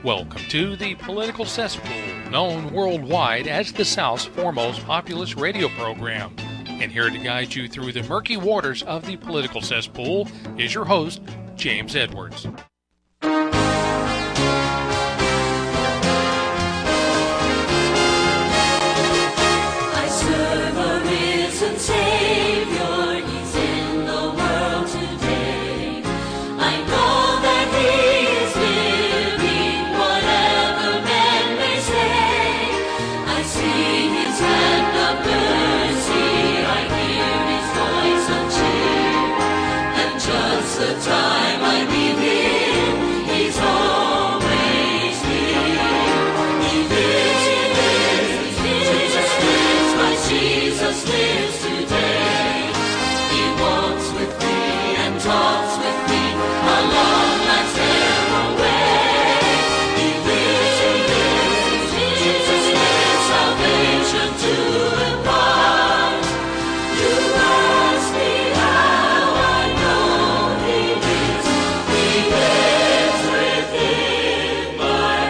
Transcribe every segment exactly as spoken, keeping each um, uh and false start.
Welcome to the Political Cesspool, known worldwide as the South's foremost populist radio program. And here to guide you through the murky waters of the political cesspool is your host, James Edwards. I serve a risen Savior, He's in the world today. I know that He is living, whatever men may say. I see His hand of mercy, I hear His voice of cheer, and just the time I need Him, He's always near. He lives, He lives, Jesus lives, my Jesus lives today. He walks with me and talks with me along life's narrow way. He lives, He lives, Jesus lives, salvation to impart. You ask me how I know He lives. He lives within my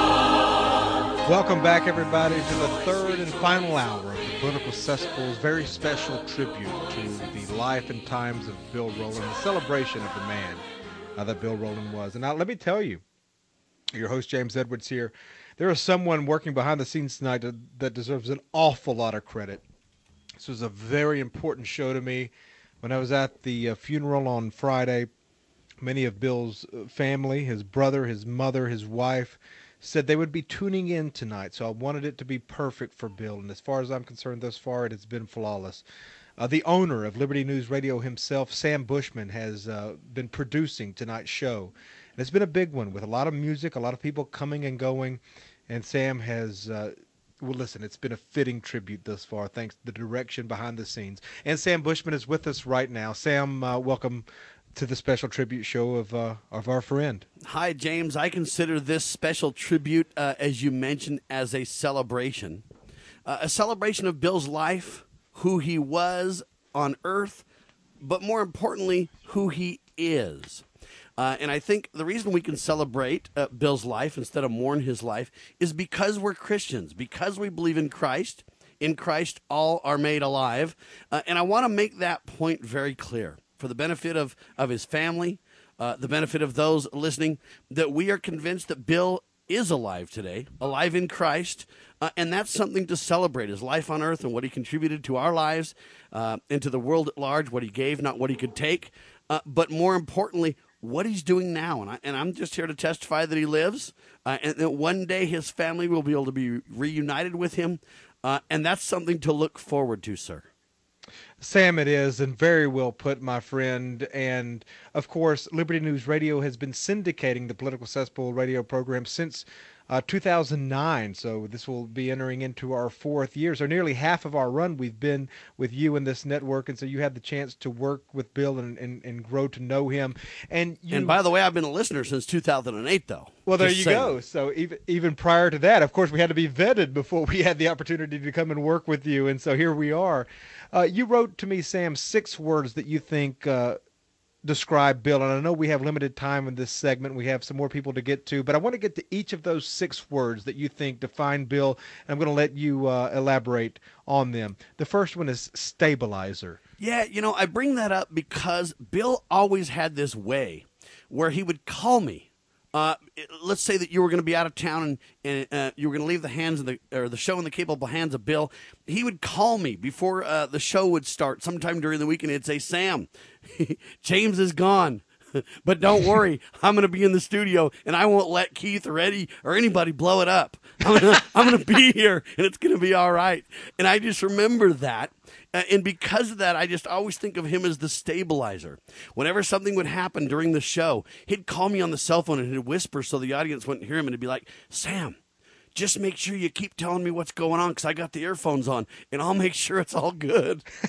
heart. Welcome back, everybody, to the third and final hour of the Political Cesspool's very special tribute to the life and times of Bill Rowland, the celebration of the man uh, that Bill Rowland was. And now let me tell you, your host James Edwards here, there is someone working behind the scenes tonight that, that deserves an awful lot of credit. This was a very important show to me. When I was at the uh, funeral on Friday, many of Bill's uh, family, his brother, his mother, his wife, said they would be tuning in tonight, so I wanted it to be perfect for Bill. And as far as I'm concerned, thus far, it has been flawless. Uh, the owner of Liberty News Radio himself, Sam Bushman, has uh, been producing tonight's show. And it's been a big one with a lot of music, a lot of people coming and going. And Sam has, uh, well, listen, it's been a fitting tribute thus far, thanks to the direction behind the scenes. And Sam Bushman is with us right now. Sam, uh, welcome to the special tribute show of uh, of our friend. Hi, James. I consider this special tribute, uh, as you mentioned, as a celebration. Uh, a celebration of Bill's life, who he was on earth, but more importantly, who he is. Uh, and I think the reason we can celebrate uh, Bill's life instead of mourn his life is because we're Christians, because we believe in Christ. In Christ, all are made alive. Uh, and I want to make that point very clear for the benefit of, of his family, uh, the benefit of those listening, that we are convinced that Bill is alive today, alive in Christ, uh, and that's something to celebrate, his life on earth and what he contributed to our lives uh, and to the world at large, what he gave, not what he could take, uh, but more importantly, what he's doing now. And, I, and I'm just here to testify that he lives, uh, and that one day his family will be able to be reunited with him, uh, and that's something to look forward to, sir. Sam, it is, and very well put, my friend. And, of course, Liberty News Radio has been syndicating the Political Cesspool radio program since uh, two thousand nine, so this will be entering into our fourth year. So nearly half of our run we've been with you in this network, and so you had the chance to work with Bill and, and, and grow to know him. And, you, and by the way, I've been a listener since two thousand eight, though. Well, there Just you saying. go. So even even prior to that, of course, we had to be vetted before we had the opportunity to come and work with you, and so here we are. Uh, you wrote to me, Sam, six words that you think uh, describe Bill, and I know we have limited time in this segment. We have some more people to get to, but I want to get to each of those six words that you think define Bill, and I'm going to let you uh, elaborate on them. The first one is stabilizer. Yeah, you know, I bring that up because Bill always had this way where he would call me. Uh, let's say that you were going to be out of town and, and uh, you were going to leave the hands of the or the show in the capable hands of Bill. He would call me before uh, the show would start, sometime during the week, and he'd say, "Sam, James is gone, but don't worry, I'm going to be in the studio, and I won't let Keith or Eddie or anybody blow it up. I'm going to I'm going to be here, and it's going to be all right." And I just remember that. Uh, and because of that, I just always think of him as the stabilizer. Whenever something would happen during the show, he'd call me on the cell phone and he'd whisper so the audience wouldn't hear him, and he'd be like, "Sam, just make sure you keep telling me what's going on because I got the earphones on, and I'll make sure it's all good."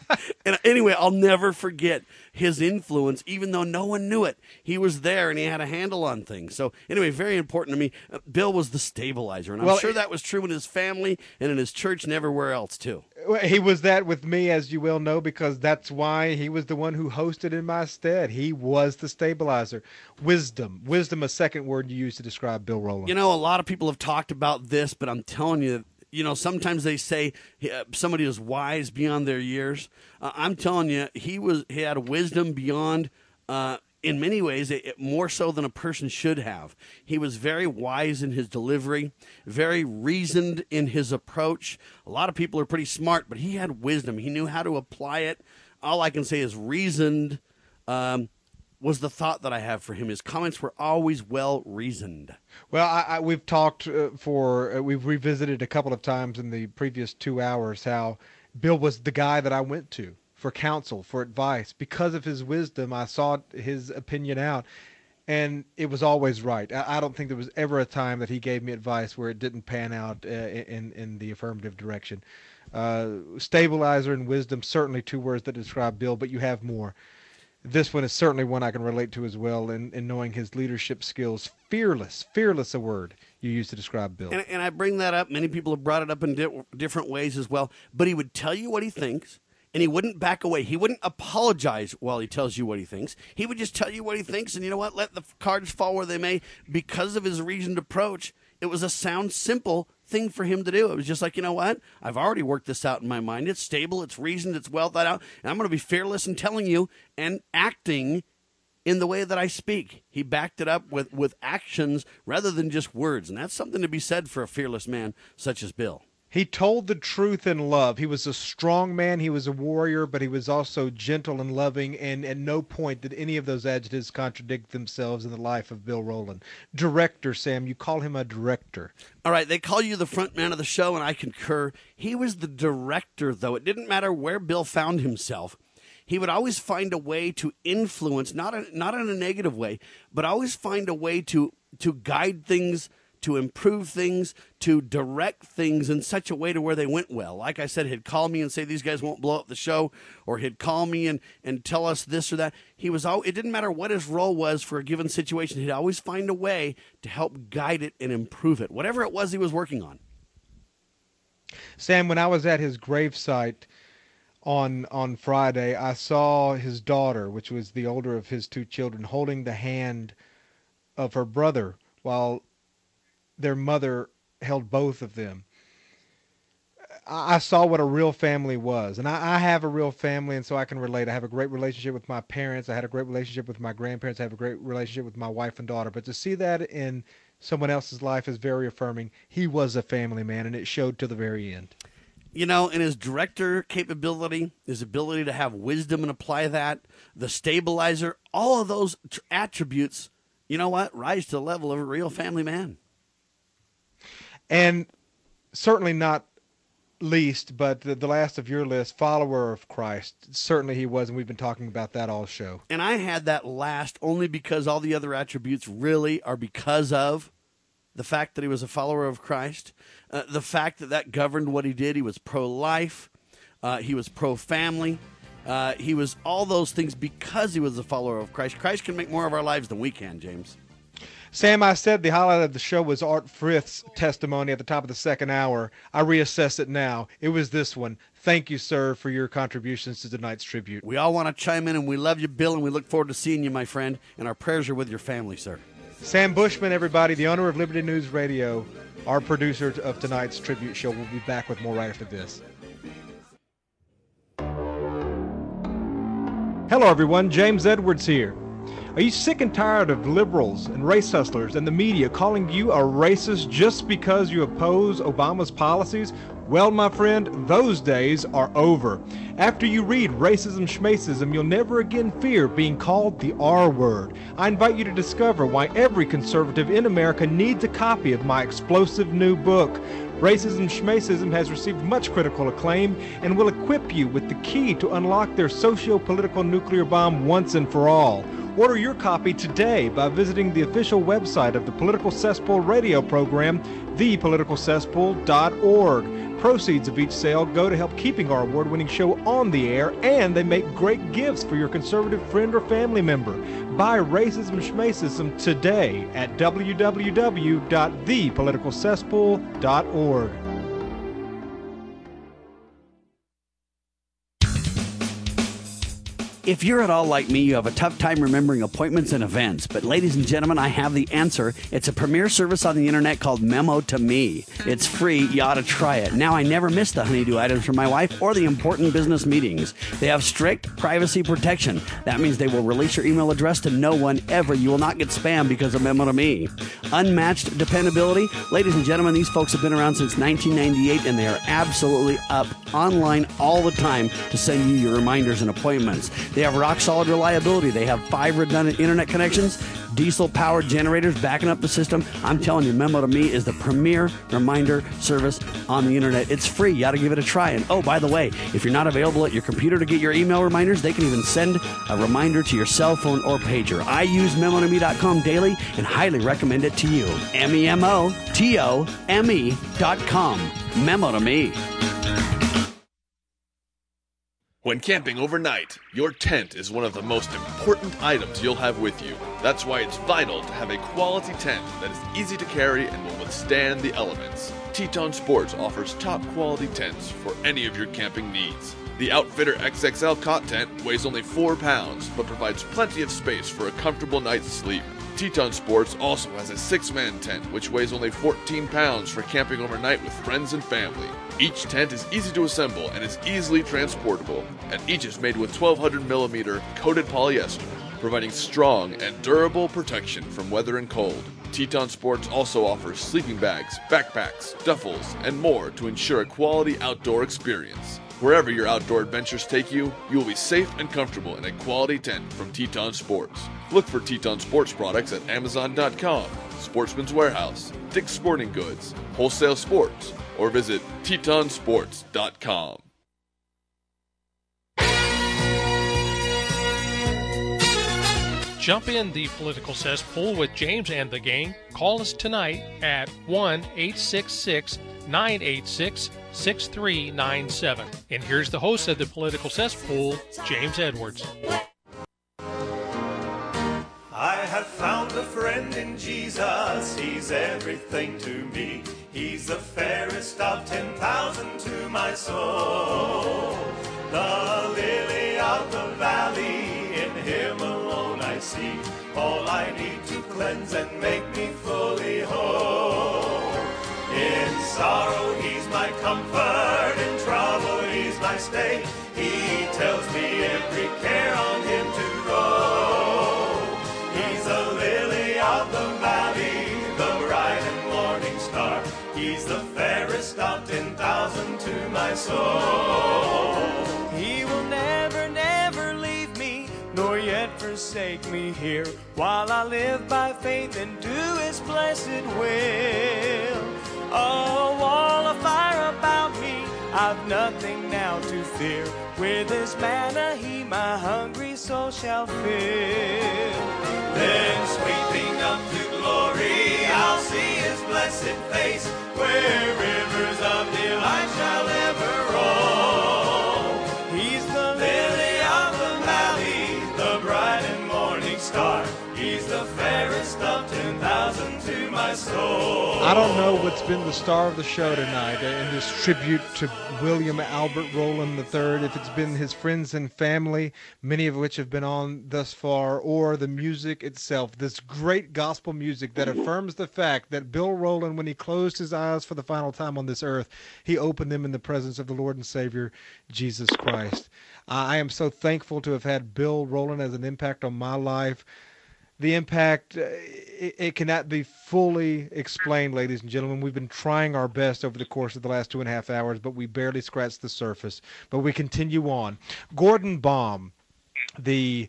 And anyway, I'll never forget his influence, even though no one knew it. He was there and he had a handle on things. So anyway, very important to me. Uh, Bill was the stabilizer, and I'm Well, sure that was true in his family and in his church and everywhere else too. Well, he was that with me, as you well know, because that's why he was the one who hosted in my stead. He was the stabilizer. Wisdom. Wisdom, a second word you use to describe Bill Rowland. You know, a lot of people have talked about this, but I'm telling you, you know, sometimes they say uh, somebody is wise beyond their years. Uh, I'm telling you, he was he had wisdom beyond, uh, in many ways, it, it, more so than a person should have. He was very wise in his delivery, very reasoned in his approach. A lot of people are pretty smart, but he had wisdom. He knew how to apply it. All I can say is reasoned um, was the thought that I have for him. His comments were always well reasoned. Well, I, I, we've talked uh, for, uh, we've revisited a couple of times in the previous two hours how Bill was the guy that I went to for counsel, for advice. Because of his wisdom, I sought his opinion out, and it was always right. I, I don't think there was ever a time that he gave me advice where it didn't pan out uh, in, in the affirmative direction. Uh, stabilizer and wisdom, certainly two words that describe Bill, but you have more. This one is certainly one I can relate to as well in, in knowing his leadership skills. Fearless, fearless a word you use to describe Bill. And, and I bring that up. Many people have brought it up in di- different ways as well. But he would tell you what he thinks, and he wouldn't back away. He wouldn't apologize while he tells you what he thinks. He would just tell you what he thinks, and you know what? Let the cards fall where they may. Because of his reasoned approach, it was a sound, simple thing for him to do. It was just like, you know what? I've already worked this out in my mind. It's stable, it's reasoned, it's well thought out, and I'm going to be fearless in telling you and acting in the way that I speak. He backed it up with, with actions rather than just words, and that's something to be said for a fearless man such as Bill. He told the truth in love. He was a strong man. He was a warrior, but he was also gentle and loving, and at no point did any of those adjectives contradict themselves in the life of Bill Rowland. Director, Sam, you call him a director. All right, they call you the front man of the show, and I concur. He was the director, though. It didn't matter where Bill found himself. He would always find a way to influence, not a, not in a negative way, but always find a way to to guide things, to improve things, to direct things in such a way to where they went well. Like I said, he'd call me and say, these guys won't blow up the show, or he'd call me and, and tell us this or that. He was all, it didn't matter what his role was for a given situation. He'd always find a way to help guide it and improve it, whatever it was he was working on. Sam, when I was at his gravesite on on Friday, I saw his daughter, which was the older of his two children, holding the hand of her brother while their mother held both of them. I saw what a real family was, and I, I have a real family, and so I can relate. I have a great relationship with my parents. I had a great relationship with my grandparents. I have a great relationship with my wife and daughter. But to see that in someone else's life is very affirming. He was a family man, and it showed to the very end. You know, in his director capability, his ability to have wisdom and apply that, the stabilizer, all of those tr- attributes, you know what, rise to the level of a real family man. And certainly not least, but the, the last of your list, follower of Christ. Certainly he was, and we've been talking about that all show. And I had that last only because all the other attributes really are because of the fact that he was a follower of Christ, uh, the fact that that governed what he did. He was pro-life, uh, he was pro-family, uh, he was all those things because he was a follower of Christ. Christ can make more of our lives than we can, James. Sam, I said the highlight of the show was Art Frith's testimony at the top of the second hour. I reassess it now. It was this one. Thank you, sir, for your contributions to tonight's tribute. We all want to chime in, and we love you, Bill, and we look forward to seeing you, my friend, and our prayers are with your family, sir. Sam Bushman, everybody, the owner of Liberty News Radio, our producer of tonight's tribute show. We'll be back with more right after this. Hello, everyone. James Edwards here. Are you sick and tired of liberals and race hustlers and the media calling you a racist just because you oppose Obama's policies? Well, my friend, those days are over. After you read Racism Schmacism, you'll never again fear being called the R word. I invite you to discover why every conservative in America needs a copy of my explosive new book. Racism Schmacism has received much critical acclaim and will equip you with the key to unlock their socio-political nuclear bomb once and for all. Order your copy today by visiting the official website of the Political Cesspool radio program, the political cesspool dot org. Proceeds of each sale go to help keeping our award-winning show on the air, and they make great gifts for your conservative friend or family member. Buy Racism Schmacism today at w w w dot the political cesspool dot org. If you're at all like me, you have a tough time remembering appointments and events. But ladies and gentlemen, I have the answer. It's a premier service on the internet called Memo to Me. It's free. You ought to try it. Now, I never miss the honeydew items for my wife or the important business meetings. They have strict privacy protection. That means they will release your email address to no one ever. You will not get spam because of Memo to Me. Unmatched dependability. Ladies and gentlemen, these folks have been around since nineteen ninety-eight, and they are absolutely up online all the time to send you your reminders and appointments. They have rock-solid reliability. They have five redundant internet connections, diesel-powered generators backing up the system. I'm telling you, Memo to Me is the premier reminder service on the internet. It's free. You ought to give it a try. And oh, by the way, if you're not available at your computer to get your email reminders, they can even send a reminder to your cell phone or pager. I use memo to me dot com daily and highly recommend it to you. M E M O T O M E dot com. Memo to Me. When camping overnight, your tent is one of the most important items you'll have with you. That's why it's vital to have a quality tent that is easy to carry and will withstand the elements. Teton Sports offers top quality tents for any of your camping needs. The Outfitter X X L cot tent weighs only four pounds, but provides plenty of space for a comfortable night's sleep. Teton Sports also has a six-man tent, which weighs only fourteen pounds for camping overnight with friends and family. Each tent is easy to assemble and is easily transportable, and each is made with twelve hundred millimeter coated polyester, providing strong and durable protection from weather and cold. Teton Sports also offers sleeping bags, backpacks, duffels, and more to ensure a quality outdoor experience. Wherever your outdoor adventures take you, you will be safe and comfortable in a quality tent from Teton Sports. Look for Teton Sports products at amazon dot com, Sportsman's Warehouse, Dick's Sporting Goods, Wholesale Sports, or visit teton sports dot com. Jump in the political cesspool with James and the gang. Call us tonight at one eight six six, nine eight six, six three nine seven. And here's the host of the political cesspool, James Edwards. I have found a friend in Jesus, he's everything to me. He's the fairest of ten thousand to my soul. The lily of the valley, in him alone I see. All I need to cleanse and make me fully whole. In sorrow he's my comfort, in trouble he's my stay. He tells me every care on him to throw. He's the lily of the valley, the bright and morning star. He's the fairest of ten thousand to my soul. He will never, never leave me, nor yet forsake me here, while I live by faith and do his blessed will. A wall of fire about me, I've nothing now to fear. With his manna he my hungry soul shall fill. Then sweeping up to glory, I'll see his blessed face, where rivers of delight shall ever roll. He's the lily of the valley, the bright and morning star. He's the fairest of ten thousand to my soul. I don't know what's been the star of the show tonight in this tribute to William Albert Rowland the third, if it's been his friends and family, many of which have been on thus far, or the music itself, this great gospel music that affirms the fact that Bill Rowland, when he closed his eyes for the final time on this earth, he opened them in the presence of the Lord and Savior, Jesus Christ. I am so thankful to have had Bill Rowland as an impact on my life. The impact, uh, it, it cannot be fully explained, ladies and gentlemen. We've been trying our best over the course of the last two and a half hours, but we barely scratched the surface. But we continue on. Gordon Baum, the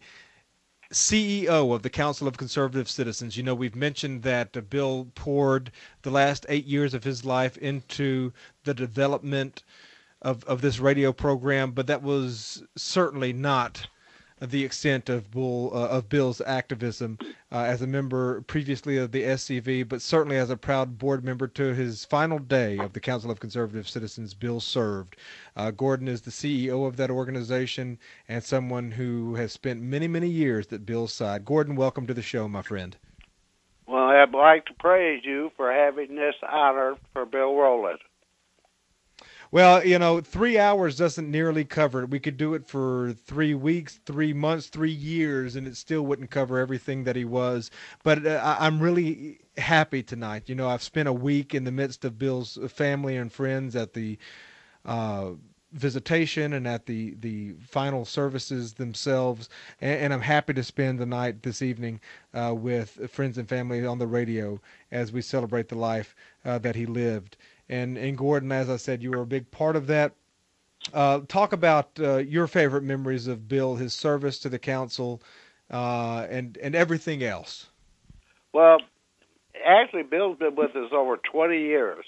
C E O of the Council of Conservative Citizens. You know, we've mentioned that uh, Bill poured the last eight years of his life into the development of, of this radio program, but that was certainly not the extent of Bull uh, of Bill's activism uh, as a member previously of the S C V, but certainly as a proud board member to his final day of the Council of Conservative Citizens. Bill served. Uh, Gordon is the C E O of that organization and someone who has spent many, many years at Bill's side. Gordon, welcome to the show, my friend. Well, I'd like to praise you for having this honor for Bill Rowland. Well, you know, three hours doesn't nearly cover it. We could do it for three weeks, three months, three years, and it still wouldn't cover everything that he was. But uh, I- I'm really happy tonight. You know, I've spent a week in the midst of Bill's family and friends at the uh, visitation and at the, the final services themselves, and, and I'm happy to spend the night this evening uh, with friends and family on the radio as we celebrate the life uh, that he lived. And, and Gordon, as I said, you were a big part of that. Uh, talk about uh, your favorite memories of Bill, his service to the council, uh, and and everything else. Well, actually, Bill's been with us over twenty years,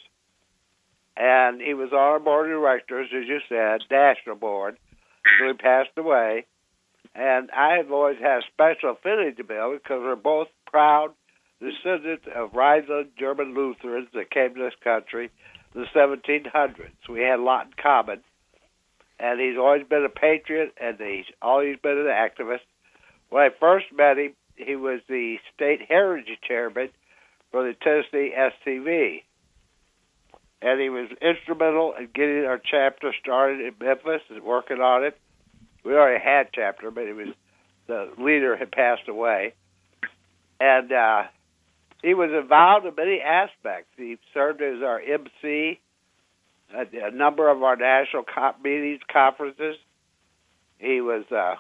and he was on our board of directors, as you said, national board, so he passed away. And I have always had a special affinity to Bill because we're both proud descendants of Rhineland German Lutherans that came to this country in the seventeen hundreds. We had a lot in common. And he's always been a patriot, and he's always been an activist. When I first met him, he was the state heritage chairman for the Tennessee S C V. And he was instrumental in getting our chapter started in Memphis and working on it. We already had chapter, but it was the leader had passed away. And uh, he was involved in many aspects. He served as our M C at a number of our national co- meetings, conferences. He was uh,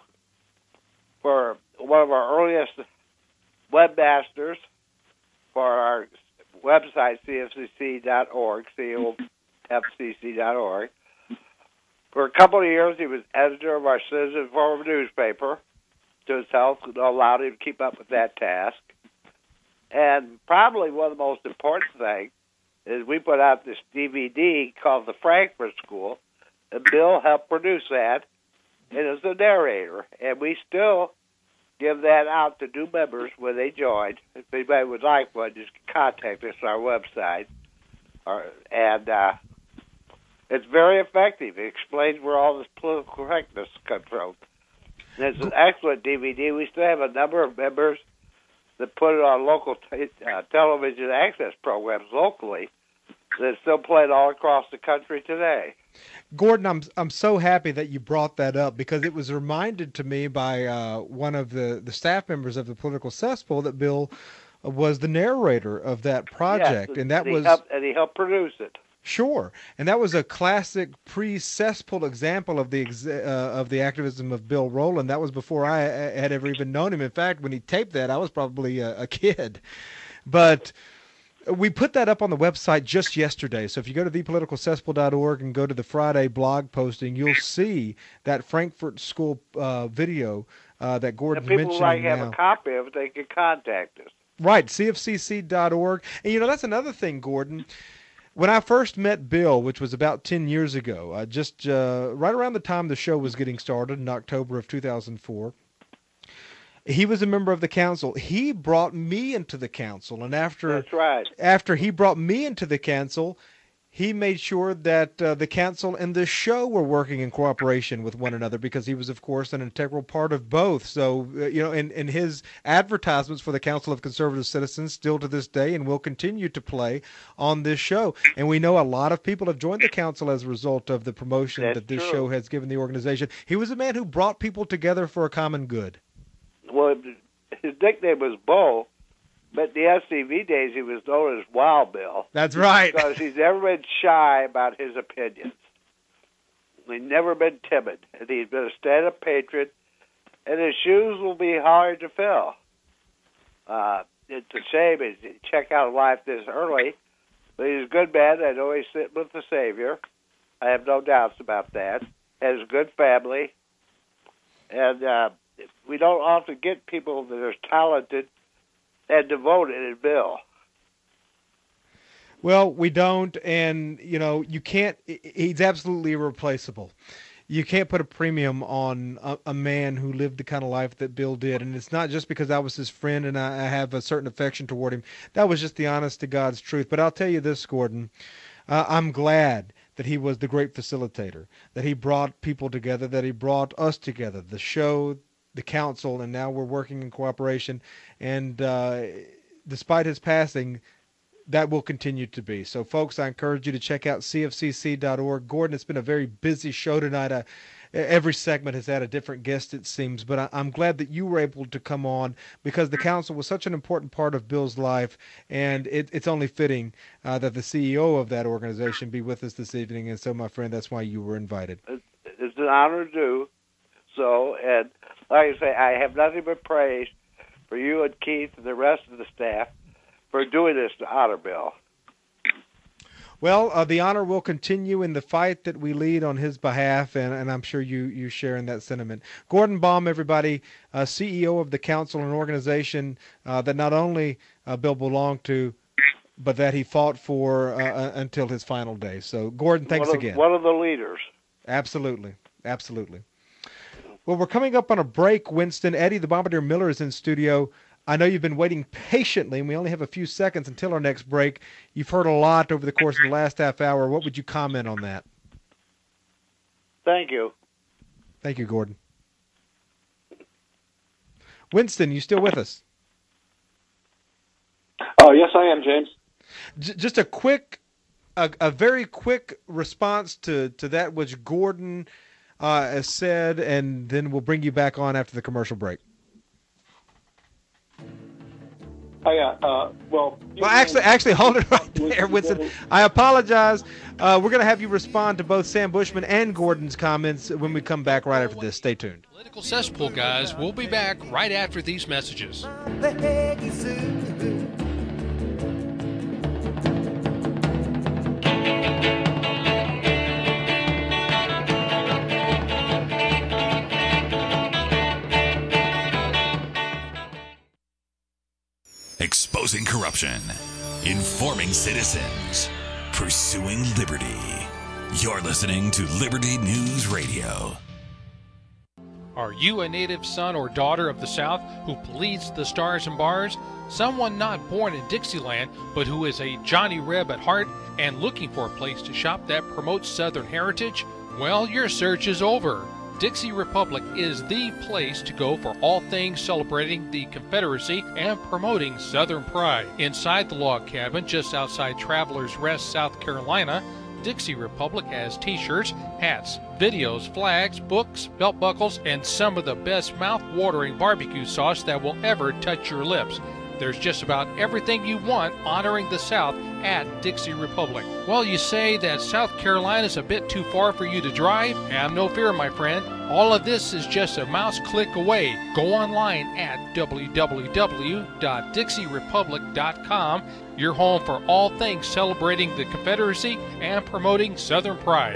for one of our earliest webmasters for our website, C F C C dot org, C O F C C dot org. For a couple of years, he was editor of our Citizen Informative newspaper to his health, and allowed him to keep up with that task. And probably one of the most important things is we put out this D V D called The Frankfurt School, and Bill helped produce that, and is the narrator. And we still give that out to new members when they join. If anybody would like one, just contact us on our website. Or, and uh, it's very effective. It explains where all this political correctness comes from. And it's an excellent D V D. We still have a number of members that put it on local t- uh, television access programs locally that still played all across the country today. Gordon, I'm I'm so happy that you brought that up because it was reminded to me by uh, one of the, the staff members of the Political Cesspool that Bill was the narrator of that project, yes, and that and was he helped, and he helped produce it. Sure, and that was a classic pre-cesspool example of the ex- uh, of the activism of Bill Rowland. That was before I uh, had ever even known him. In fact, when he taped that, I was probably a, a kid. But we put that up on the website just yesterday. So if you go to the political cesspool dot org and go to the Friday blog posting, you'll see that Frankfurt School uh, video uh, that Gordon's If people would like mentioning to have now. a copy of it, they can contact us. Right, C F C C dot org. And, you know, that's another thing, Gordon. When I first met Bill, which was about ten years ago, uh, just uh, right around the time the show was getting started in October of two thousand four, he was a member of the council. He brought me into the council, and after That's right. after he brought me into the council, he made sure that uh, the council and the show were working in cooperation with one another because he was, of course, an integral part of both. So, uh, you know, in, in his advertisements for the Council of Conservative Citizens still to this day and will continue to play on this show. And we know a lot of people have joined the council as a result of the promotion That's that this true. show has given the organization. He was a man who brought people together for a common good. Well, his nickname was Bo, but in the S C V days he was known as Wild Bill. That's right. Because he's never been shy about his opinions. He's never been timid. And he's been a stand-up patriot, and his shoes will be hard to fill. Uh, it's a shame to check out life this early, but he's a good man. I know he's sitting with the Savior. I have no doubts about that. Has a good family. And uh, we don't often get people that are talented and devoted in Bill. Well, we don't, and, you know, you can't, he's absolutely irreplaceable. you can't put a premium on a, a man who lived the kind of life that Bill did. And it's not just because I was his friend and I, I have a certain affection toward him. That was just the honest to God's truth. But I'll tell you this, Gordon, uh, I'm glad that he was the great facilitator, that he brought people together, that he brought us together, the show, the council, and now we're working in cooperation. And uh, despite his passing, that will continue to be. So, folks, I encourage you to check out C F C C dot org. Gordon, it's been a very busy show tonight. Uh, every segment has had a different guest, it seems, but I, I'm glad that you were able to come on because the council was such an important part of Bill's life, and it, it's only fitting uh, that the C E O of that organization be with us this evening. And so, my friend, that's why you were invited. It's an honor to do so, and like I say, I have nothing but praise for you and Keith and the rest of the staff for doing this to honor Bill. Well, uh, the honor will continue in the fight that we lead on his behalf, and, and I'm sure you, you share in that sentiment. Gordon Baum, everybody, uh, C E O of the council, an organization uh, that not only uh, Bill belonged to, but that he fought for uh, until his final day. So, Gordon, thanks one of, again. One of the leaders. Absolutely, absolutely. Well, we're coming up on a break, Winston. Eddie, the Bombardier Miller, is in studio. I know you've been waiting patiently, and we only have a few seconds until our next break. You've heard a lot over the course of the last half hour. What would you comment on that? Thank you. Thank you, Gordon. Winston, you still with us? Oh, yes, I am, James. J- just a quick, a, a very quick response to, to that which Gordon uh, has said, and then we'll bring you back on after the commercial break. Oh, yeah. Uh, well, well, actually, actually, hold it right there, Winston. I apologize. Uh, we're going to have you respond to both Sam Bushman and Gordon's comments when we come back right after this. Stay tuned. Political Cesspool, guys. We'll be back right after these messages. Exposing corruption, informing citizens, pursuing liberty. You're listening to Liberty News Radio. Are you a native son or daughter of the South who bleeds the stars and bars? Someone not born in Dixieland, but who is a Johnny Reb at heart and looking for a place to shop that promotes Southern heritage? Well, your search is over. Dixie Republic is the place to go for all things celebrating the Confederacy and promoting Southern pride. Inside the log cabin just outside Travelers Rest, South Carolina, Dixie Republic has t-shirts, hats, videos, flags, books, belt buckles, and some of the best mouth-watering barbecue sauce that will ever touch your lips. There's just about everything you want honoring the South at Dixie Republic. Well, you say that South Carolina's a bit too far for you to drive? Have no fear, my friend. All of this is just a mouse click away. Go online at w w w dot dixie republic dot com, your home for all things celebrating the Confederacy and promoting Southern pride.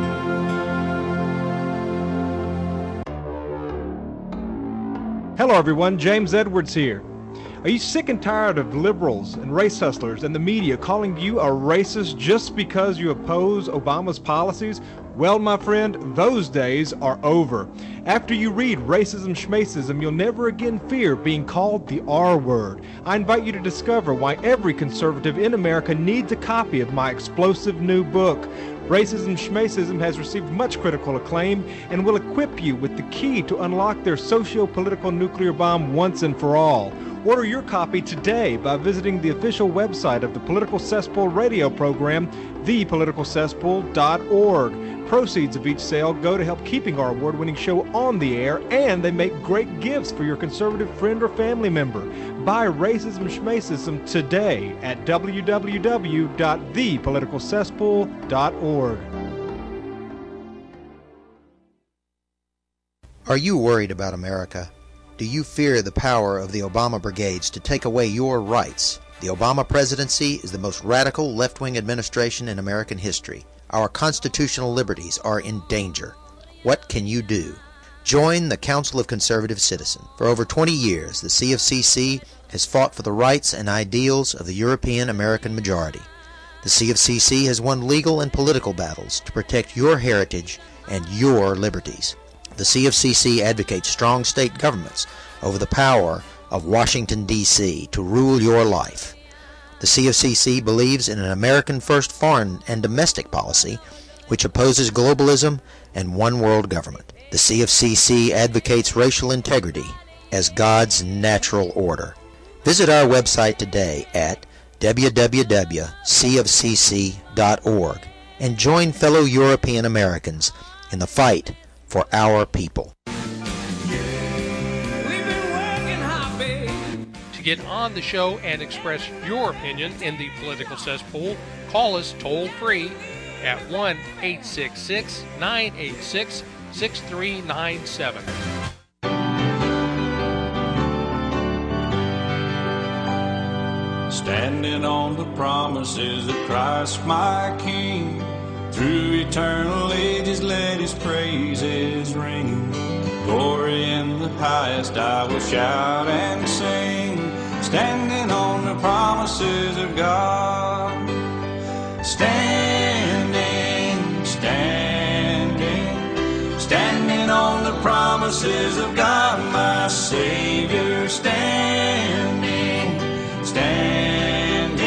Hello, everyone. James Edwards here. Are you sick and tired of liberals and race hustlers and the media calling you a racist just because you oppose Obama's policies? Well, my friend, those days are over. After you read Racism Schmacism, you'll never again fear being called the R word. I invite you to discover why every conservative in America needs a copy of my explosive new book. Racism Schmacism has received much critical acclaim and will equip you with the key to unlock their socio-political nuclear bomb once and for all. Order your copy today by visiting the official website of the Political Cesspool radio program, the political cesspool dot org. Proceeds of each sale go to help keeping our award-winning show on the air, and they make great gifts for your conservative friend or family member. Buy Racism Schmacism today at w w w dot the political cesspool dot org. Are you worried about America? Do you fear the power of the Obama brigades to take away your rights? The Obama presidency is the most radical left-wing administration in American history. Our constitutional liberties are in danger. What can you do? Join the Council of Conservative Citizens. For over twenty years, the C F C C has fought for the rights and ideals of the European American majority. The C F C C has won legal and political battles to protect your heritage, and your liberties. The C F C C advocates strong state governments over the power of Washington, D C to rule your life. The C F C C believes in an American first foreign and domestic policy which opposes globalism and one world government. The C F C C advocates racial integrity as God's natural order. Visit our website today at w w w dot c f c c dot org and join fellow European Americans in the fight for our people. To get on the show and express your opinion in the political cesspool, call us toll free at one eight six six, nine eight six, six three nine seven. Standing on the promises of Christ my King, through eternal ages let his praises ring. Glory in the highest I will shout and sing, standing on the promises of God. Standing, standing, standing on the promises of God, my Savior. Standing, standing,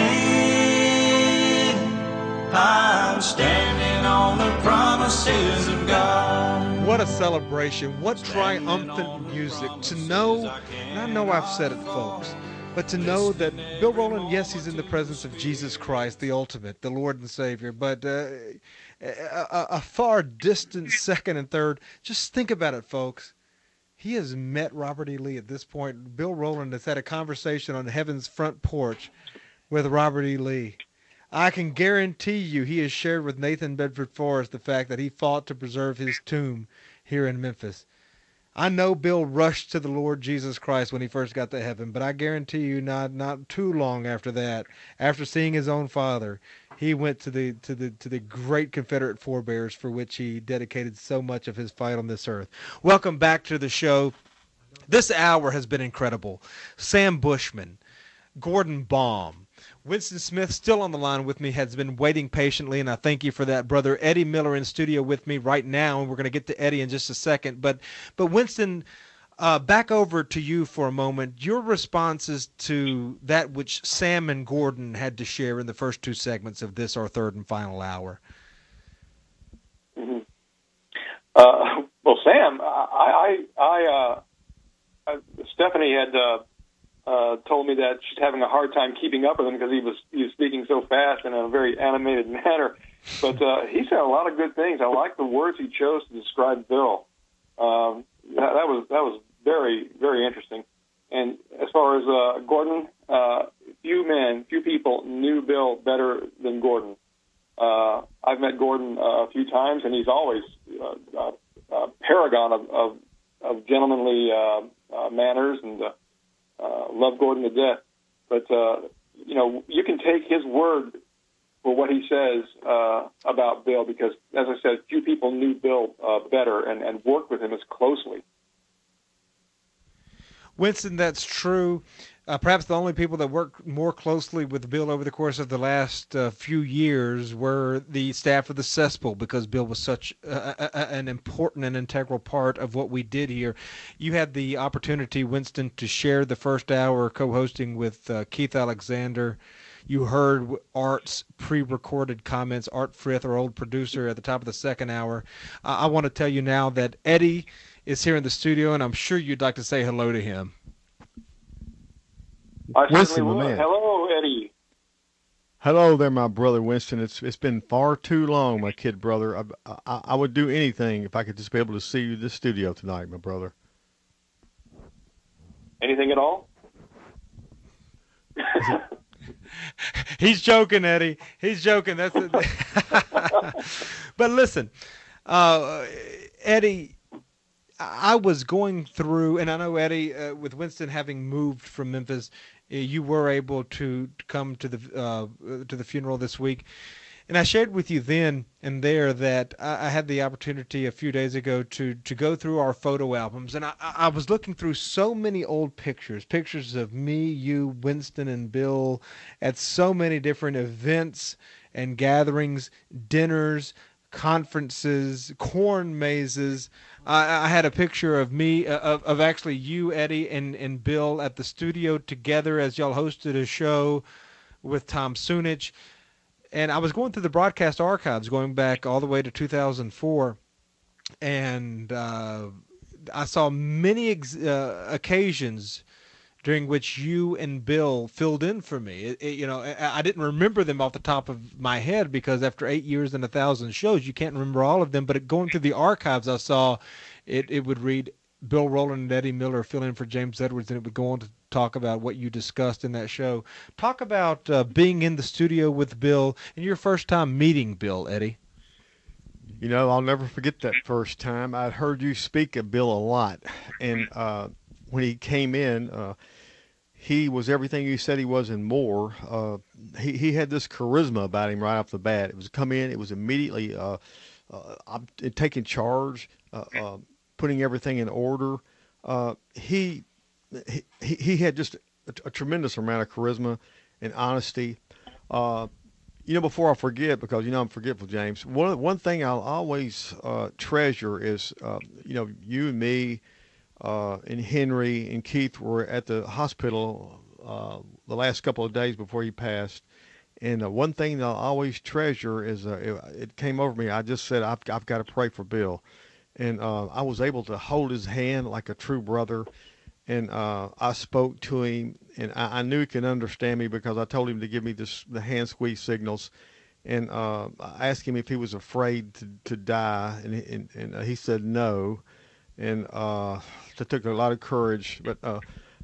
I'm standing on the promises of God. What a celebration. What triumphant music. To know, and I know I've said it, folks, but to know that Bill Rowland, yes, he's in the presence of Jesus Christ, the ultimate, the Lord and Savior, but uh, a, a far distant second and third. Just think about it, folks. He has met Robert E. Lee at this point. Bill Rowland has had a conversation on heaven's front porch with Robert E. Lee. I can guarantee you he has shared with Nathan Bedford Forrest the fact that he fought to preserve his tomb here in Memphis. I know Bill rushed to the Lord Jesus Christ when he first got to heaven, but I guarantee you not not too long after that, after seeing his own father, he went to the to the to the great Confederate forebears for which he dedicated so much of his fight on this earth. Welcome back to the show. This hour has been incredible. Sam Bushman, Gordon Baum, Winston Smith still on the line with me, has been waiting patiently, and I thank you for that. Brother Eddie Miller in studio with me right now, and we're going to get to Eddie in just a second. But, but Winston, uh, back over to you for a moment. Your responses to that which Sam and Gordon had to share in the first two segments of this, our third and final hour. Mm-hmm. Uh, well, Sam, I, I, I, uh, Stephanie had uh, uh, told me that she's having a hard time keeping up with him because he was he was speaking so fast and in a very animated manner. But uh, he said a lot of good things. I like the words he chose to describe Bill. Um, that, that was that was very very interesting. And as far as uh, Gordon, uh, few men, few people knew Bill better than Gordon. Uh, I've met Gordon uh, a few times, and he's always uh, a, a paragon of, of, of gentlemanly uh, uh, manners, and uh, uh, love Gordon to death. But, uh, you know, you can take his word for what he says uh, about Bill because, as I said, few people knew Bill uh, better and, and worked with him as closely. Winston, that's true. Uh, perhaps the only people that worked more closely with Bill over the course of the last uh, few years were the staff of the Cesspool, because Bill was such uh, a, a, an important and integral part of what we did here. You had the opportunity, Winston, to share the first hour co-hosting with uh, Keith Alexander. You heard Art's pre-recorded comments. Art Frith, our old producer, at the top of the second hour. Uh, I want to tell you now that Eddie is here in the studio, and I'm sure you'd like to say hello to him. I Winston, certainly my will. man. Hello, Eddie. Hello there, my brother Winston. It's it's been far too long, my kid brother. I, I, I would do anything if I could just be able to see you in the studio tonight, my brother. Anything at all? He's joking, Eddie. He's joking. That's it. But listen, uh, Eddie, I was going through, and I know, Eddie, uh, with Winston having moved from Memphis, uh, you were able to come to the uh, to the funeral this week. And I shared with you then and there that I, I had the opportunity a few days ago to, to go through our photo albums. And I, I was looking through so many old pictures, pictures of me, you, Winston, and Bill at so many different events and gatherings, dinners, conferences, corn mazes. I, I had a picture of me, uh, of, of actually you, Eddie, and, and Bill at the studio together as y'all hosted a show with Tom Sunich. And I was going through the broadcast archives going back all the way to two thousand four, and uh, I saw many ex- uh, occasions during which you and Bill filled in for me. It, it, you know, I, I didn't remember them off the top of my head because after eight years and a thousand shows, you can't remember all of them. But going through the archives, I saw it, it would read Bill Rowland and Eddie Miller fill in for James Edwards, and it would go on to talk about what you discussed in that show. Talk about uh, being in the studio with Bill and your first time meeting Bill, Eddie. You know, I'll never forget that first time. I'd heard you speak of Bill a lot, and uh, when he came in, uh, he was everything you said he was and more. Uh, he, he had this charisma about him right off the bat. It was come in, it was immediately uh, uh, taking charge, uh, uh, putting everything in order. Uh, he, he he had just a, a tremendous amount of charisma and honesty. Uh, you know, before I forget, because you know I'm forgetful, James. One one thing I'll always uh, treasure is, uh, you know, you and me. Uh, and Henry and Keith were at the hospital uh, the last couple of days before he passed. And uh, one thing that I'll always treasure is uh, it, it came over me. I just said, I've, I've got to pray for Bill. And uh, I was able to hold his hand like a true brother. And uh, I spoke to him, and I, I knew he could understand me because I told him to give me this, the hand squeeze signals. And uh, I asked him if he was afraid to, to die, and, and, and uh, he said no. And uh, it took a lot of courage, but uh,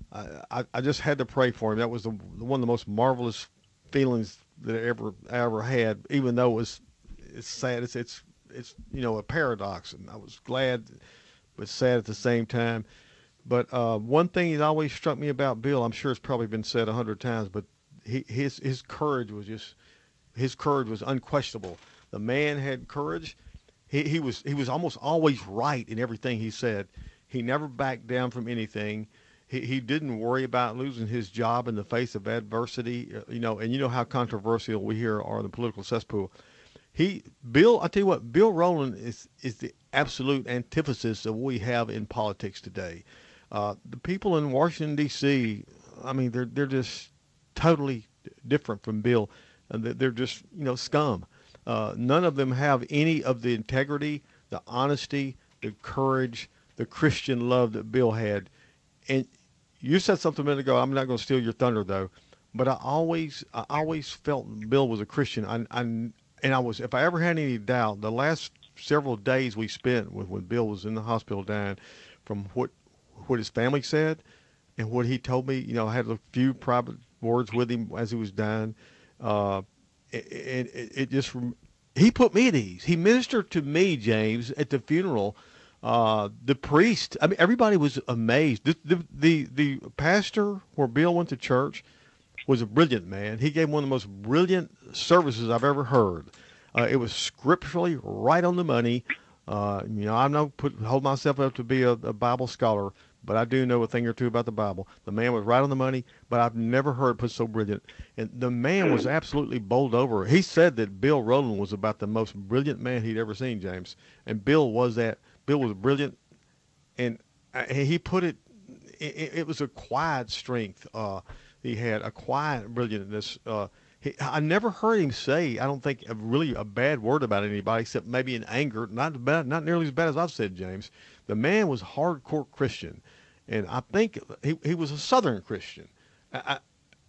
I, I just had to pray for him. That was the, one of the most marvelous feelings that I ever I ever had. Even though it was it's sad, it's it's it's you know a paradox, and I was glad, but sad at the same time. But uh, one thing that always struck me about Bill, I'm sure it's probably been said a hundred times, but he, his his courage was just his courage was unquestionable. The man had courage. He, he was he was almost always right in everything he said. He never backed down from anything. He he didn't worry about losing his job in the face of adversity. You know, and you know how controversial we here are in the political cesspool. He Bill, I tell you what, Bill Rowland is is the absolute antithesis of what we have in politics today. Uh, the people in Washington D C, I mean, they're they're just totally different from Bill. And they're just you know scum. Uh, none of them have any of the integrity, the honesty, the courage, the Christian love that Bill had. And you said something a minute ago. I'm not going to steal your thunder, though. But I always, I always felt Bill was a Christian. I, I, and I was, if I ever had any doubt, the last several days we spent with, when Bill was in the hospital dying, from what, what his family said and what he told me, you know, I had a few private words with him as he was dying. Uh, It, it, it just he put me at ease. He ministered to me, James, at the funeral. Uh, the priest, I mean, everybody was amazed. The, the the the pastor where Bill went to church was a brilliant man. He gave one of the most brilliant services I've ever heard. Uh, it was scripturally right on the money. Uh, you know, I'm not put hold myself up to be a, a Bible scholar, but I do know a thing or two about the Bible. The man was right on the money, but I've never heard put so brilliant. And the man was absolutely bowled over. He said that Bill Rowland was about the most brilliant man he'd ever seen, James. And Bill was that. Bill was brilliant, and he put it, it, it was a quiet strength. Uh, he had a quiet brilliantness. Uh, he, I never heard him say, I don't think, a really a bad word about anybody, except maybe in anger. Not bad, not nearly as bad as I've said, James. The man was hardcore Christian. And I think he he was a Southern Christian. I, I,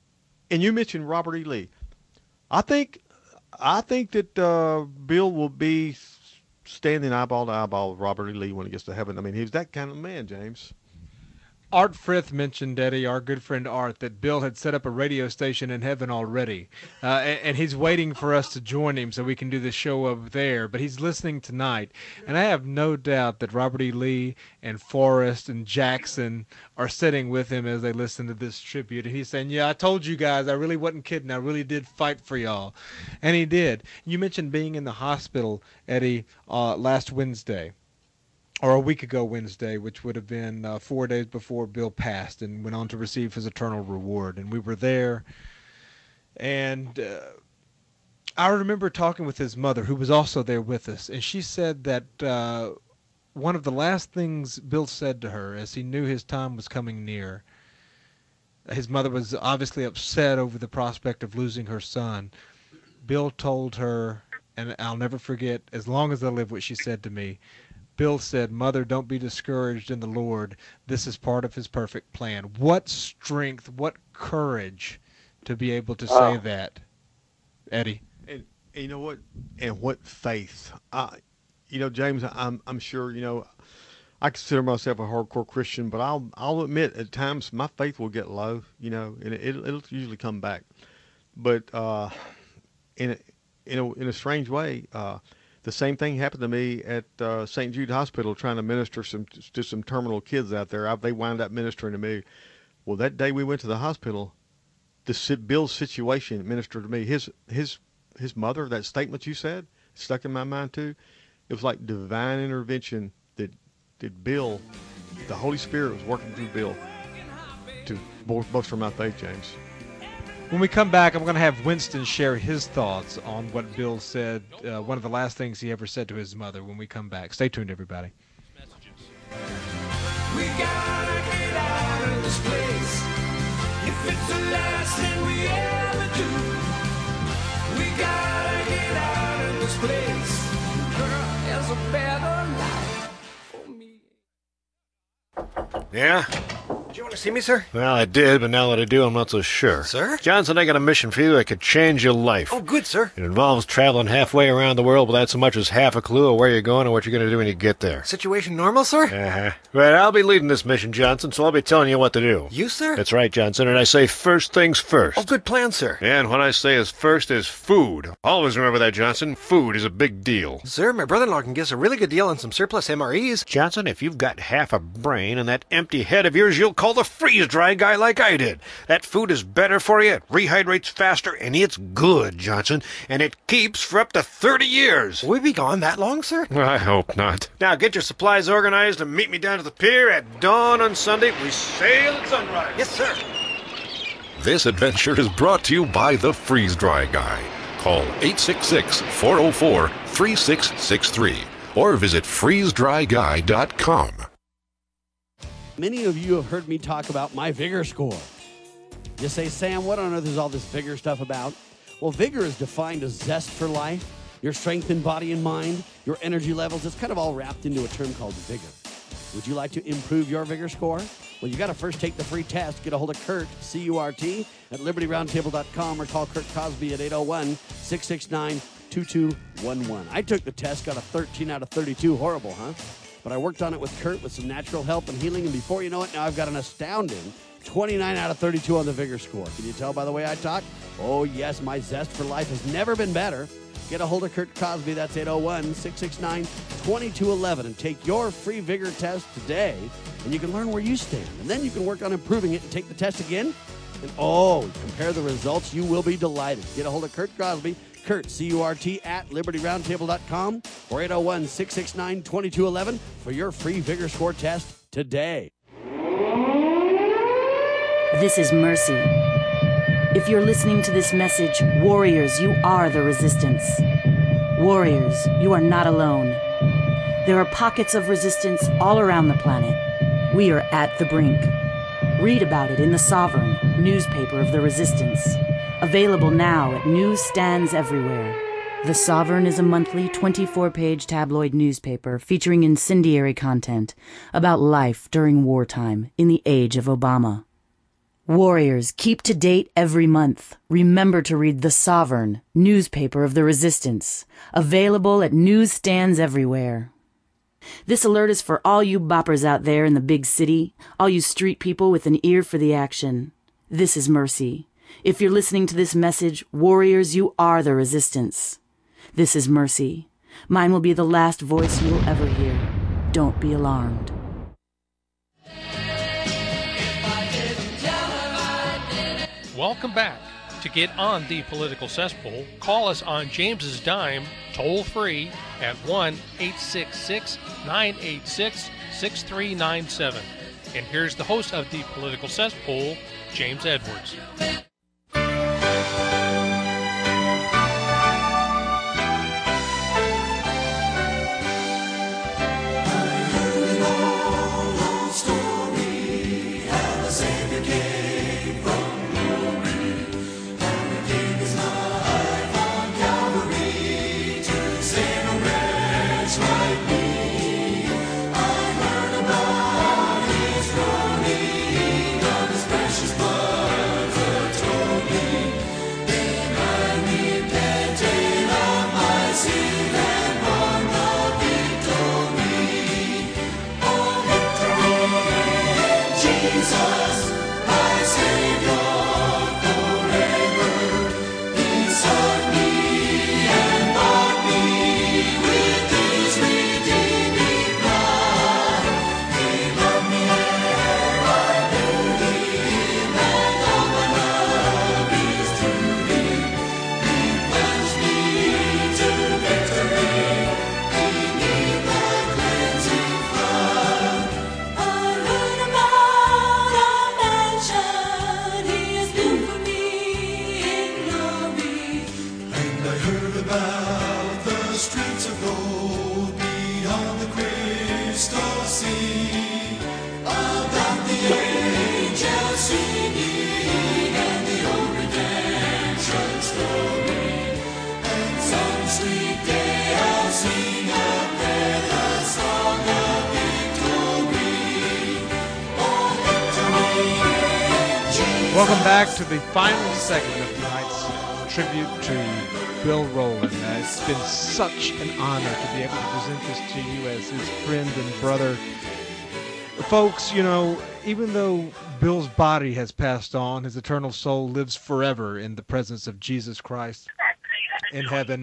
and you mentioned Robert E. Lee. I think I think that uh, Bill will be standing eyeball to eyeball with Robert E. Lee when he gets to heaven. I mean, he was that kind of man, James. Art Frith mentioned, Eddie, our good friend Art, that Bill had set up a radio station in heaven already. Uh, and, and he's waiting for us to join him so we can do the show over there. But he's listening tonight. And I have no doubt that Robert E. Lee and Forrest and Jackson are sitting with him as they listen to this tribute. And he's saying, yeah, I told you guys, I really wasn't kidding. I really did fight for y'all. And he did. You mentioned being in the hospital, Eddie, uh, last Wednesday. Or a week ago Wednesday, which would have been uh, four days before Bill passed and went on to receive his eternal reward. And we were there. And uh, I remember talking with his mother, who was also there with us, and she said that uh, one of the last things Bill said to her, as he knew his time was coming near, his mother was obviously upset over the prospect of losing her son. Bill told her, and I'll never forget, as long as I live, what she said to me. Bill said, "Mother, don't be discouraged in the Lord. This is part of his perfect plan." What strength, what courage to be able to say Uh, that, Eddie. And, and you know what? And what faith? I, you know, James, I'm I'm sure, you know, I consider myself a hardcore Christian, but I'll I'll admit at times my faith will get low, you know, and it, it'll, it'll usually come back. But uh, in a, in a, in a strange way, uh, the same thing happened to me at uh, Saint Jude Hospital, trying to minister some to some terminal kids out there. I, they wound up ministering to me. Well, that day we went to the hospital, the Bill's situation ministered to me. His his his mother, that statement you said, stuck in my mind too. It was like divine intervention that that Bill, the Holy Spirit was working through Bill to bolster my faith, James. When we come back, I'm going to have Winston share his thoughts on what Bill said, uh, one of the last things he ever said to his mother when we come back. Stay tuned, everybody. We gotta get out of this place. If it's the last thing we ever do, we gotta get out of this place. Girl, there's a better life for me. Yeah? Did you want to see me, sir? Well, I did, but now that I do, I'm not so sure. Sir? Johnson, I got a mission for you that could change your life. Oh, good, sir. It involves traveling halfway around the world without so much as half a clue of where you're going or what you're going to do when you get there. Situation normal, sir? Uh-huh. Right, I'll be leading this mission, Johnson, so I'll be telling you what to do. You, sir? That's right, Johnson, and I say first things first. Oh, good plan, sir. And what I say is first is food. Always remember that, Johnson. Food is a big deal. Sir, my brother-in-law can get us a really good deal on some surplus M R Es. Johnson, if you've got half a brain and that empty head of yours, you'll call the freeze-dry guy like I did. That food is better for you, it rehydrates faster, and it's good, Johnson, and it keeps for up to thirty years. Will we be gone that long, sir? I hope not. Now get your supplies organized and meet me down to the pier at dawn on Sunday. We sail at sunrise. Yes, sir. This adventure is brought to you by the Freeze-Dry Guy. Call eight six six, four oh four, three six six three or visit freeze dry guy dot com. Many of you have heard me talk about my Vigor score. You say, Sam, what on earth is all this Vigor stuff about? Well, Vigor is defined as zest for life, your strength in body and mind, your energy levels. It's kind of all wrapped into a term called Vigor. Would you like to improve your Vigor score? Well, you got to first take the free test. Get a hold of Kurt, C U R T, at liberty roundtable dot com or call Kurt Cosby at eight oh one, six six nine, two two one one. I took the test, got a thirteen out of thirty-two. Horrible, huh? But I worked on it with Kurt with some natural help and healing, and before you know it, now I've got an astounding twenty-nine out of thirty-two on the Vigor score. Can you tell by the way I talk? Oh, yes, my zest for life has never been better. Get a hold of Kurt Cosby. That's eight oh one, six six nine, two two one one, and take your free Vigor test today, and you can learn where you stand. And then you can work on improving it and take the test again. And, oh, compare the results. You will be delighted. Get a hold of Kurt Cosby. Kurt, C U R T, at liberty roundtable dot com or eight oh one, six six nine, two two one one for your free Vigor score test today. This is Mercy. If you're listening to this message, warriors, you are the resistance. Warriors, you are not alone. There are pockets of resistance all around the planet. We are at the brink. Read about it in The Sovereign, newspaper of the resistance. Available now at newsstands everywhere. The Sovereign is a monthly twenty-four page tabloid newspaper featuring incendiary content about life during wartime in the age of Obama. Warriors, keep to date every month. Remember to read The Sovereign, newspaper of the resistance. Available at newsstands everywhere. This alert is for all you boppers out there in the big city, all you street people with an ear for the action. This is Mercy. If you're listening to this message, warriors, you are the resistance. This is Mercy. Mine will be the last voice you will ever hear. Don't be alarmed. Welcome back. To get on the political cesspool, call us on James's dime, toll free, at one eight six six, nine eight six, six three nine seven. And here's the host of the political cesspool, James Edwards. Jesus, my Savior forever. He sought me and bought me with His redeeming blood. He loved me ere I knew Him, and all my love is to Him. He plunged me to victory beneath the cleansing flood. I heard about a mansion He has built for me in glory, and I heard about the streets of gold beyond the crystal sea, about the angels singing and the old redemption story. And some sweet day I'll sing up there the song of victory. Oh, victory in Jesus. Welcome back to the final segment of tonight's tribute to Bill Rowland. Uh, it's been such an honor to be able to present this to you as his friend and brother. Folks, you know, even though Bill's body has passed on, his eternal soul lives forever in the presence of Jesus Christ in heaven.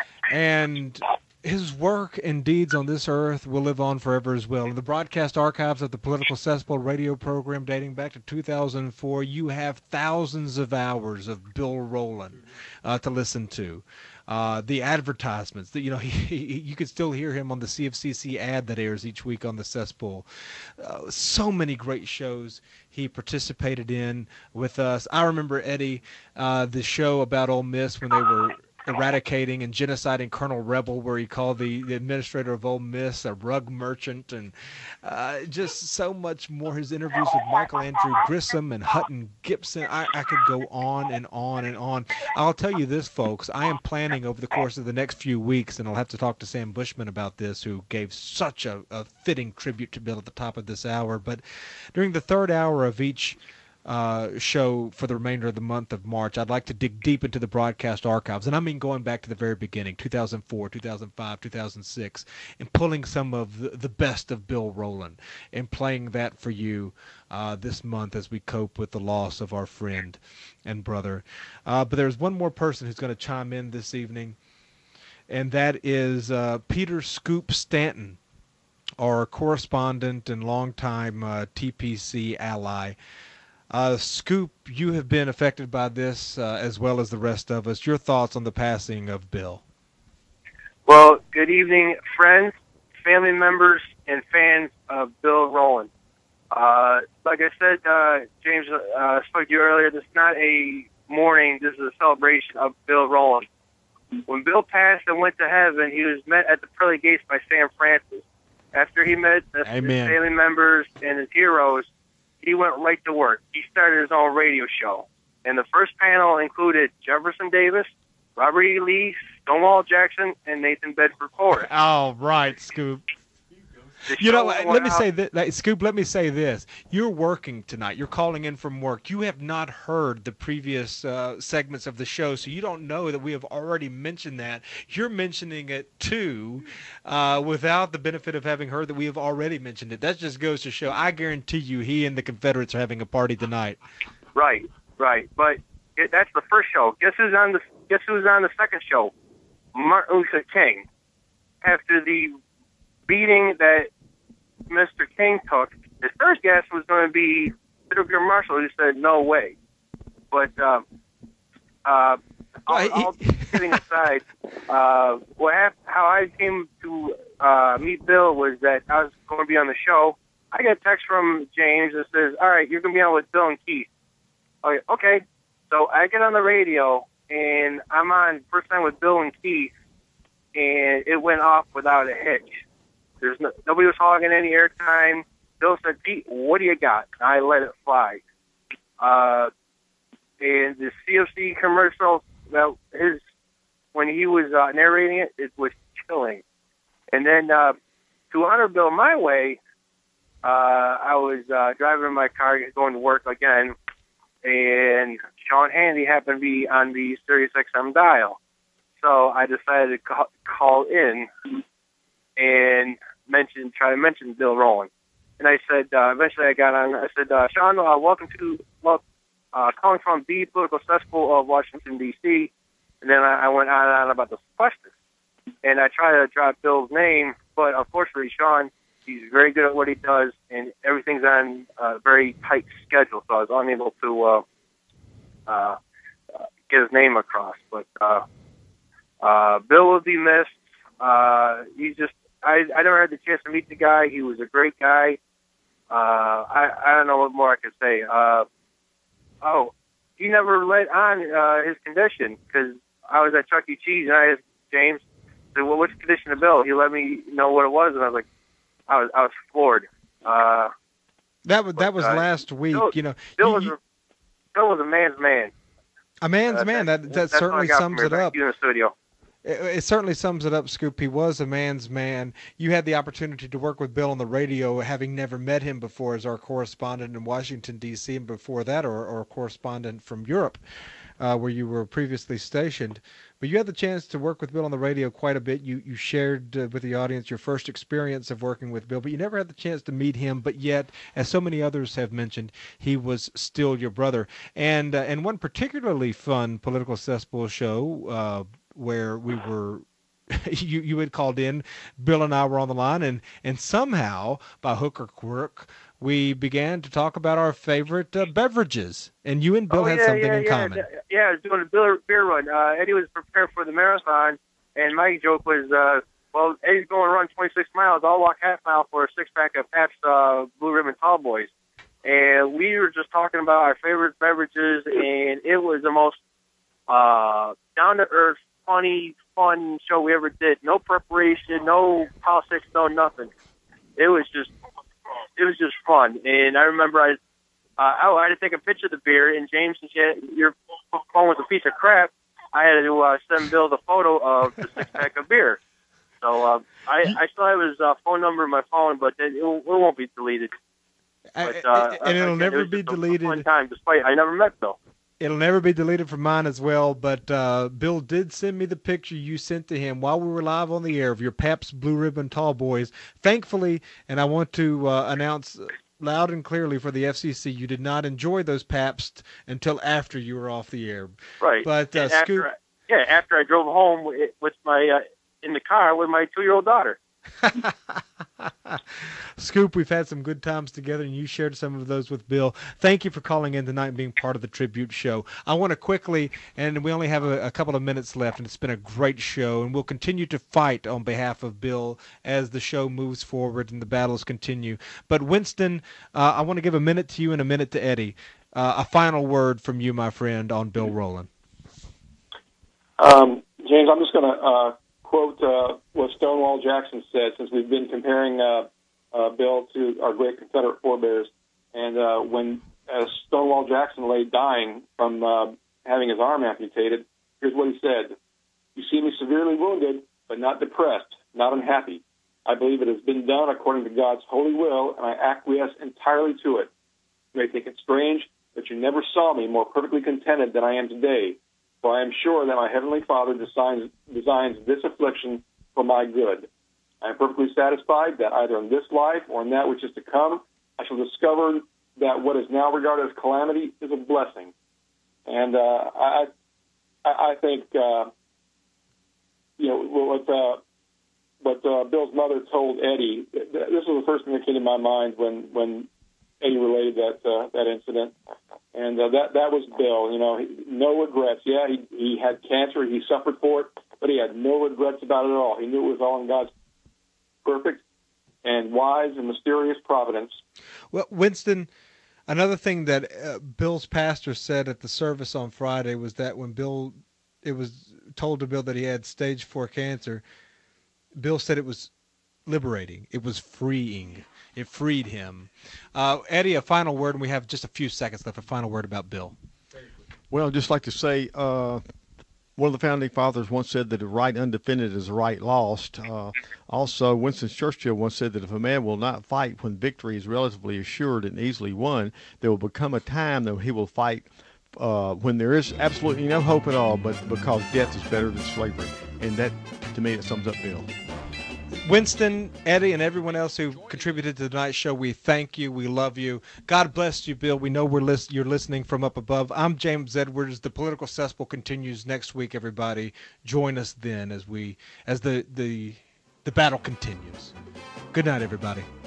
And his work and deeds on this earth will live on forever as well. In the broadcast archives of the Political Cesspool radio program dating back to two thousand four, you have thousands of hours of Bill Rowland uh, to listen to. Uh, the advertisements, that you know, he, he, you can still hear him on the C F C C ad that airs each week on the Cesspool. Uh, so many great shows he participated in with us. I remember, Eddie, uh, the show about Ole Miss when they were eradicating and genociding Colonel Rebel, where he called the, the administrator of Ole Miss a rug merchant, and uh, just so much more. His interviews with Michael Andrew Grissom and Hutton Gibson. I, I could go on and on and on. I'll tell you this, folks. I am planning over the course of the next few weeks, and I'll have to talk to Sam Bushman about this, who gave such a, a fitting tribute to Bill at the top of this hour. But during the third hour of each uh, show for the remainder of the month of March, I'd like to dig deep into the broadcast archives, and I mean going back to the very beginning, two thousand four, two thousand five, two thousand six, and pulling some of the, the best of Bill Rowland and playing that for you uh, this month as we cope with the loss of our friend and brother. Uh, but there's one more person who's going to chime in this evening, and that is uh, Peter Scoop Stanton, our correspondent and longtime uh, T P C ally. Uh, Scoop, you have been affected by this uh, as well as the rest of us. Your thoughts on the passing of Bill? Well, good evening, friends, family members, and fans of Bill Rowland. Uh, like I said, uh, James uh, spoke to you earlier, this is not a mourning, this is a celebration of Bill Rowland. When Bill passed and went to heaven, he was met at the pearly gates by Sam Francis. After he met his Amen. family members and his heroes, he went right to work. He started his own radio show. And the first panel included Jefferson Davis, Robert E. Lee, Stonewall Jackson, and Nathan Bedford Forrest. Oh, right, Scoop. The You know, show let went me out- say that, Scoop, let me say this. You're working tonight. You're calling in from work. You have not heard the previous uh, segments of the show, so you don't know that we have already mentioned that. You're mentioning it, too, uh, without the benefit of having heard that we have already mentioned it. That just goes to show, I guarantee you, he and the Confederates are having a party tonight. Right, right. But it, that's the first show. Guess who's on the Guess who's on the second show? Martin Luther King. After the beating that Mister King took, his first guest was going to be Thurgood Marshall, who said no way. But um, uh, all, all kidding aside, uh, what happened, how I came to uh, meet Bill was that I was going to be on the show. I got a text from James that says, "All right, you're going to be on with Bill and Keith." Okay, okay. So I get on the radio, and I'm on first time with Bill and Keith, and it went off without a hitch. There's no, nobody was hogging any airtime. Bill said, "Pete, what do you got?" I let it fly. Uh, and the C F C commercial, well, his when he was uh, narrating it, it was chilling. And then uh, to honor Bill my way, uh, I was uh, driving in my car going to work again, and Sean Handy happened to be on the Sirius X M dial. So I decided to call, call in and mention, try to mention Bill Rowland. and I said, uh, eventually I got on. I said, uh, Sean, uh, welcome to well, uh, calling from the political cesspool of Washington D C And then I, I went on and on about the question, and I tried to drop Bill's name, but unfortunately, Sean, he's very good at what he does, and everything's on a very tight schedule, so I was unable to uh, uh, get his name across. But uh, uh, Bill will be missed. Uh, he's just, I, I never had the chance to meet the guy. He was a great guy. Uh, I, I don't know what more I could say. Uh, oh, he never let on uh, his condition, because I was at Chuck E. Cheese, and I asked James, I said, well, what's the condition of Bill? He let me know what it was, and I was like, I was, I was floored. Uh, that was, that was uh, last week, Bill, you know. Bill was, you, a, Bill was a man's man. a man's Uh, man. That, that that's what certainly I got sums from it here. up. You in the studio. It, it certainly sums it up, Scoop. He was a man's man. You had the opportunity to work with Bill on the radio, having never met him before as our correspondent in Washington, D C, and before that, or, or a correspondent from Europe, uh, where you were previously stationed. But you had the chance to work with Bill on the radio quite a bit. You you shared uh, with the audience your first experience of working with Bill, but you never had the chance to meet him. But yet, as so many others have mentioned, he was still your brother. And uh, and one particularly fun Political Cesspool show uh, where we were, you you had called in, Bill and I were on the line, and and somehow by hook or crook, we began to talk about our favorite uh, beverages, and you and Bill oh, had yeah, something yeah, in yeah. common. Yeah, I was doing a beer, beer run. Uh, Eddie was preparing for the marathon, and my joke was, uh, well, Eddie's going to run twenty-six miles. I'll walk half mile for a six-pack of Pabst uh, Blue Ribbon Tall Boys. And we were just talking about our favorite beverages, and it was the most uh, down-to-earth, funny, fun show we ever did. No preparation, no politics, no nothing. It was just It was just fun, and I remember I, uh, oh, I had to take a picture of the beer, and James, since your phone was a piece of crap, I had to uh, send Bill the photo of the six pack of beer. So uh, I, I still have his uh, phone number in my phone, but it, it won't be deleted. But, uh, and it'll again, never it was be just a deleted. Fun time, despite I never met Bill. It'll never be deleted from mine as well, but uh, Bill did send me the picture you sent to him while we were live on the air of your Pabst Blue Ribbon Tall Boys. Thankfully, and I want to uh, announce loud and clearly for the F C C, you did not enjoy those Pabst until after you were off the air. Right. But uh, And after Scoop, I, yeah, after I drove home with, with my uh, in the car with my two-year-old daughter. Scoop, we've had some good times together, and you shared some of those with Bill. Thank you for calling in tonight and being part of the tribute show. I want to quickly, and we only have a, a couple of minutes left, and it's been a great show, and we'll continue to fight on behalf of Bill as the show moves forward and the battles continue. But Winston, uh, I want to give a minute to you and a minute to Eddie. Uh, a final word from you, my friend, on Bill Rowland. Um, James, I'm just going to uh, quote uh, what Stonewall Jackson said, since we've been comparing uh, uh, Bill to our great Confederate forebears. And uh, when uh, Stonewall Jackson lay dying from uh, having his arm amputated, here's what he said. You see me severely wounded, but not depressed, not unhappy. I believe it has been done according to God's holy will, and I acquiesce entirely to it. You may think it strange that you never saw me more perfectly contented than I am today, for I am sure that my Heavenly Father designs, designs this affliction for my good. I am perfectly satisfied that either in this life or in that which is to come, I shall discover that what is now regarded as calamity is a blessing. And uh, I, I think, uh, you know, what, uh, what uh, Bill's mother told Eddie, this was the first thing that came to my mind when, when Eddie related that uh, that incident. And uh, that that was Bill. You know, he, no regrets. Yeah, he he had cancer. He suffered for it, but he had no regrets about it at all. He knew it was all in God's perfect and wise and mysterious providence. Well, Winston, another thing that uh, Bill's pastor said at the service on Friday was that when Bill, it was told to Bill that he had stage four cancer, Bill said it was liberating. It was freeing. It freed him. Uh, Eddie, a final word, and we have just a few seconds left. A final word about Bill. Well, I'd just like to say, uh, one of the founding fathers once said that a right undefended is a right lost. Uh, also, Winston Churchill once said that if a man will not fight when victory is relatively assured and easily won, there will become a time that he will fight uh, when there is absolutely no hope at all, but because death is better than slavery. And that, to me, it sums up Bill. Winston, Eddie, and everyone else who contributed to tonight's show, we thank you. We love you. God bless you, Bill. We know we're lis- you're listening from up above. I'm James Edwards. The Political Cesspool continues next week, everybody. Join us then as we as the the, the battle continues. Good night, everybody.